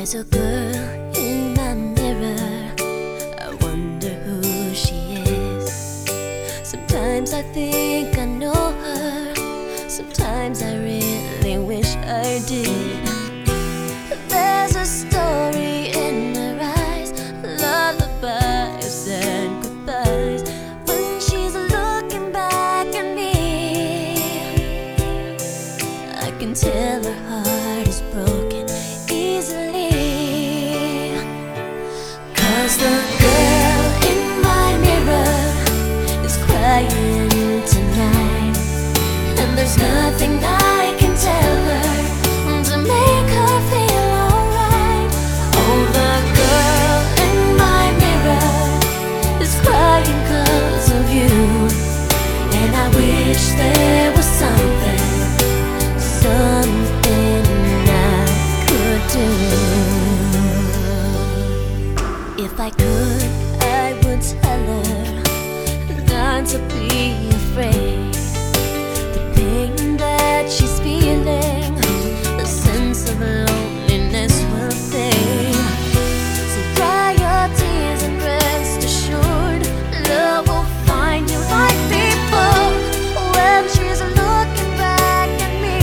There's a girl in my mirror, I wonder who she is. Sometimes I think I know her, sometimes I really wish I did. There's a story in her eyes, lullabies and goodbyes. When she's looking back at me, I can tell her heart is broken easily. 'Cause the girl in my mirror is crying tonight, and there's nothing I can tell her to make her feel alright. Oh, the girl in my mirror is crying 'cause of you, and I wish there was something I could do. If I could, I would tell her not to be afraid. The pain that she's feeling, the sense of loneliness will fade. So dry your tears and rest assured, love will find you like before. When she's looking back at me,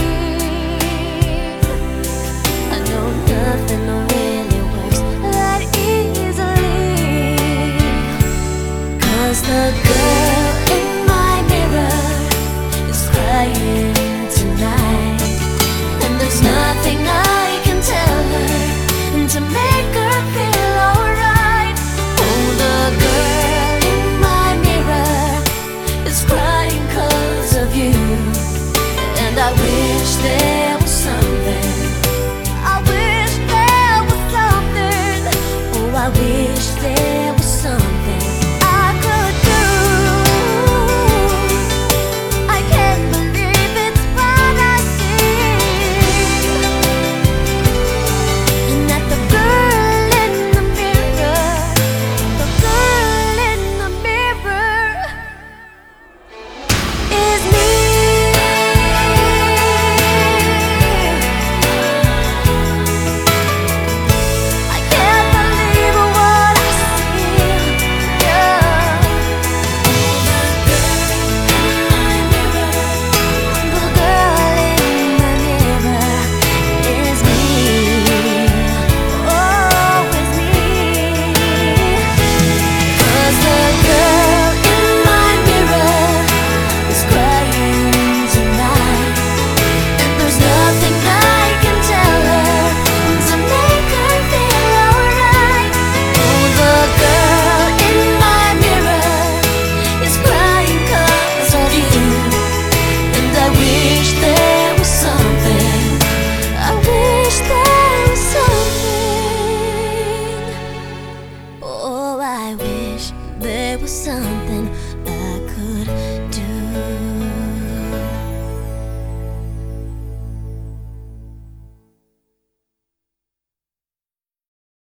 I know nothing really works that easily. 'Cause the girl in my mirror is crying tonight, and there's nothing I can tell her to make her feel alright. Oh, the girl in my mirror is crying 'cause of you, and I wish there